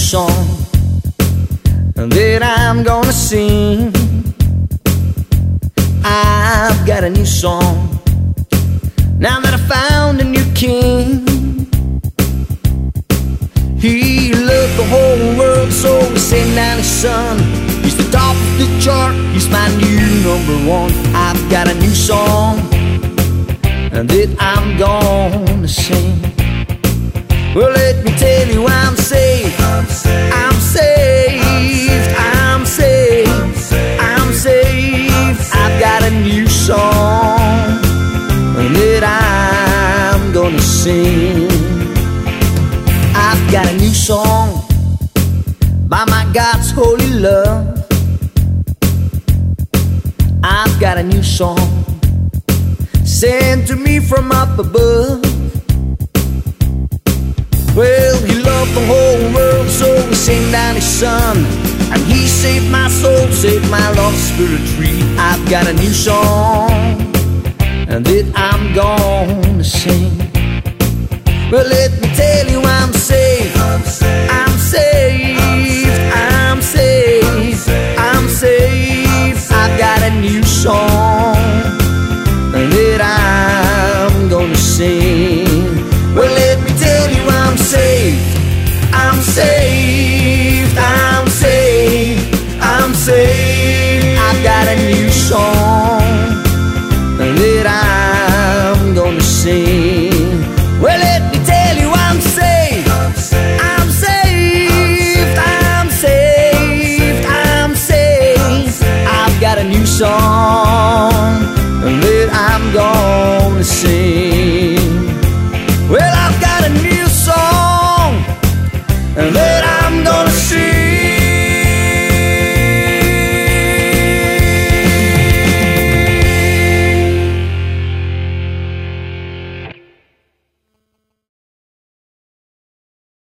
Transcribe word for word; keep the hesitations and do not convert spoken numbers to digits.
song that I'm gonna sing. I've got a new song now that I found a new king. He loved the whole world, so we sing down his son. He's the top of the chart, he's my new number one. I've got a new song that I'm gonna sing. Well, let me tell you, I'm saved, I'm saved, I'm saved, I'm saved, I'm saved. I've got a new song that I'm gonna sing. I've got a new song by my God's holy love. I've got a new song sent to me from up above. Well, he loved the whole world, so we sing down his son. And he saved my soul, saved my lost spirit free. I've got a new song that I'm gonna sing. Well, let me tell you, I'm saved, I'm saved, I'm saved, I'm saved, I'm saved. I've got a new song that I'm gonna sing. Well, let me tell you, I'm saved, I'm saved, I'm saved, I'm saved. I've got a new song that I'm gonna sing. Well, let me tell you, I'm saved, I'm saved, I'm saved, I'm saved. I've got a new song that I'm gonna sing. Well, I've got a new song that I